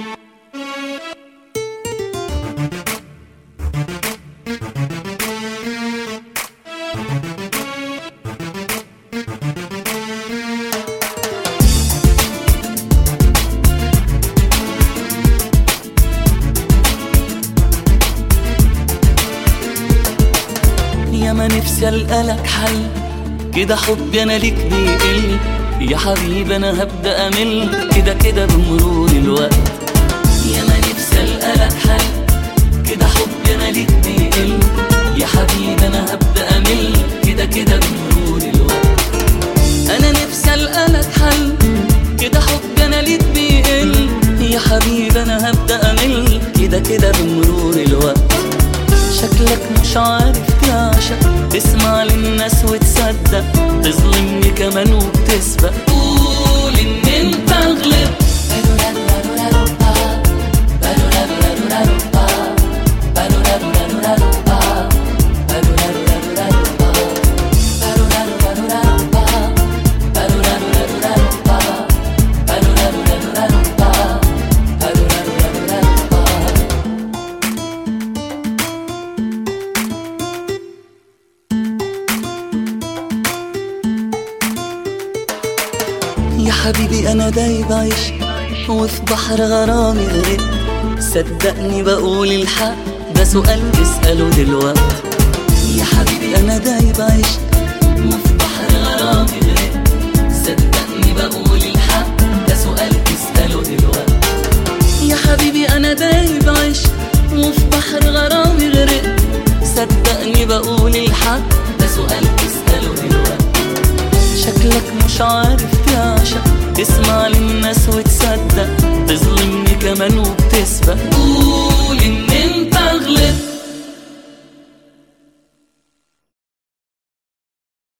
يا ما نفسي ألقالك حل كده، حبي أنا ليك بيقل يا حبيبي، أنا هبدأ أمل كده كده بمرور الوقت. يا ما نفسي ألقالك حل كده، حبي أنا ليك بيقل يا حبيبي، أنا هبدأ أمل كده كده بمرور الوقت. أنا نفسي ألقالك حل كده، حبي أنا ليك بيقل يا حبيبي، أنا هبدأ أمل كده كده بمرور الوقت. شكلك مش عارف تعشق، تسمع للناس وتصدق، تظلمني كمان وبتسبق، قول ان انت غلط. يا حبيبي أنا دايب عيش وفي بحر غرامي غرقت، صدقني بقول الحق ده سؤال تسأله دلوقت. يا حبيبي أنا دايب عيش وفي بحر غرامي غرقت، صدقني بقول الحق ده سؤال تسأله دلوقت. يا حبيبي أنا دايب عيش وفي بحر غرامي غرقت، صدقني بقول الحق ده سؤال تسأله دلوقت. شكلك مش عارف تعشق، تسمع للناس وتصدق، تظلمني كمان وبتسبق، قول